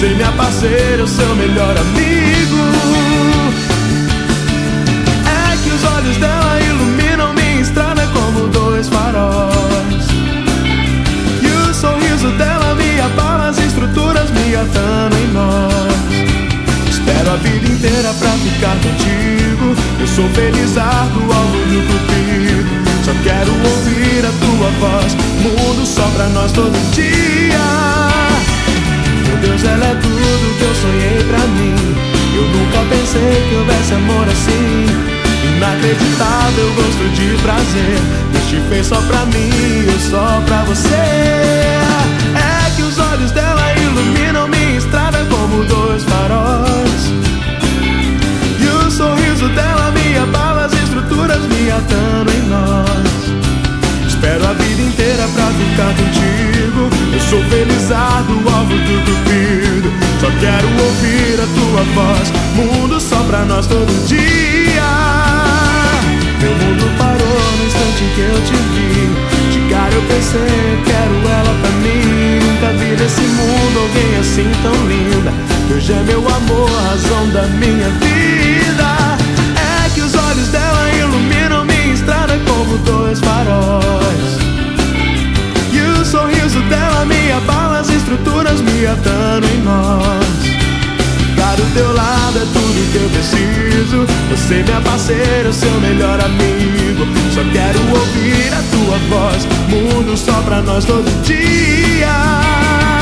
Você, minha parceira, o seu melhor amigo. É que os olhos dela iluminam minha estrada como dois faróis, e o sorriso dela me abala as estruturas, me atando em nós. Espero a vida inteira pra ficar contigo. Eu sou felizardo, alvo do cupido. Só quero ouvir a tua voz, mundo só pra nós todo dia. Meu Deus, ela é tudo que eu sonhei pra mim. Eu nunca pensei que houvesse amor assim. Inacreditável gosto de prazer, Deus te fez só pra mim, eu só pra você. É que os olhos dela iluminam minha estrada como dois faróis, e o sorriso dela me abala as estruturas, me atando em nós. Espero a vida inteira pra ficar contigo. Eu sou felizardo, alvo do cupido. Só quero ouvir a tua voz, mundo só pra nós todo dia. Meu mundo parou no instante em que eu te vi. De cara eu pensei, quero ela pra mim. Nunca vi nesse mundo alguém assim tão linda. Hoje é meu amor, a razão da minha vida. É que os olhos dela iluminam minha estrada como dois faróis, e o sorriso dela me abala as estruturas, me atando em nós. Estar do teu lado é tudo que eu preciso. Você, minha parceira, o seu melhor amigo. Só quero ouvir a tua voz, mundo só pra nós todo dia.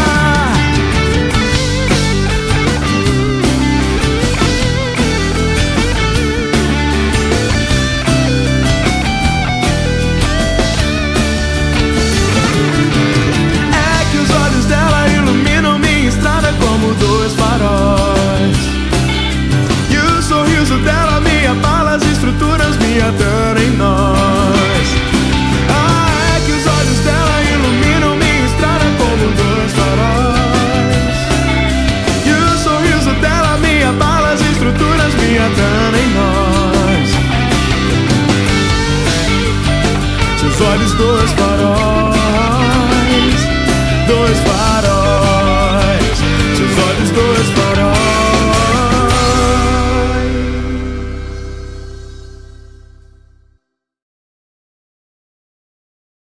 Como dois faróis, e o sorriso dela me abala as estruturas, me atando em nós. Ah, é que os olhos dela iluminam minha estrada como dois faróis, e o sorriso dela me abala as estruturas, me atando em nós. Seus olhos, dois faróis.